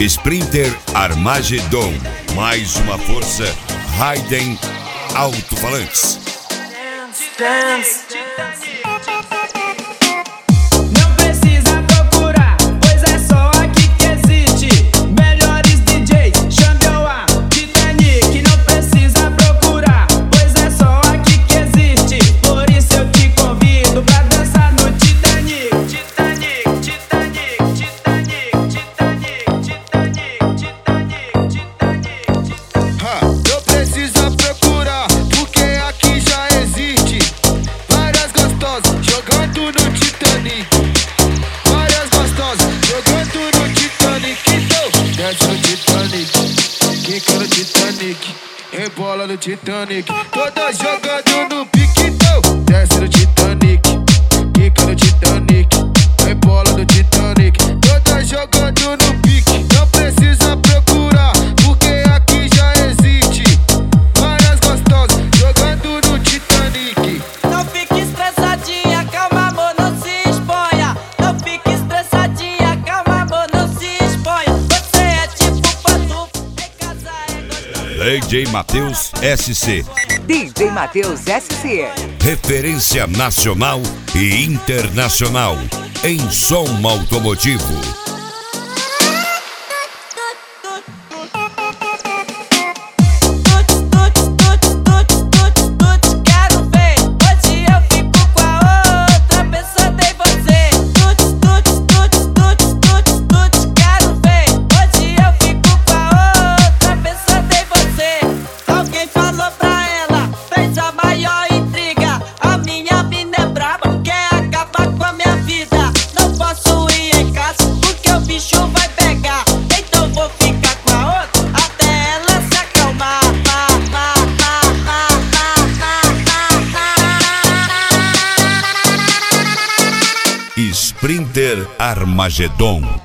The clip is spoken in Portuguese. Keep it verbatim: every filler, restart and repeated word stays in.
Sprinter Armagedon, mais uma força Raiden Alto-Falantes. Dance, dance. Rebola no Titanic, toda jogando no pique, então desce no Titanic, quica no Titanic, rebola no Titanic, toda jogando no pique, não precisa procurar, porque aqui já existe várias gostosas jogando no Titanic. Não fique estressadinha, calma amor, não se exponha. Não fique estressadinha, calma amor, não se exponha. Você é tipo pantufa, em casa é gostoso. D J Matheus S C. D J Matheus S C. Referência nacional e internacional em som automotivo. Sprinter Armagedon.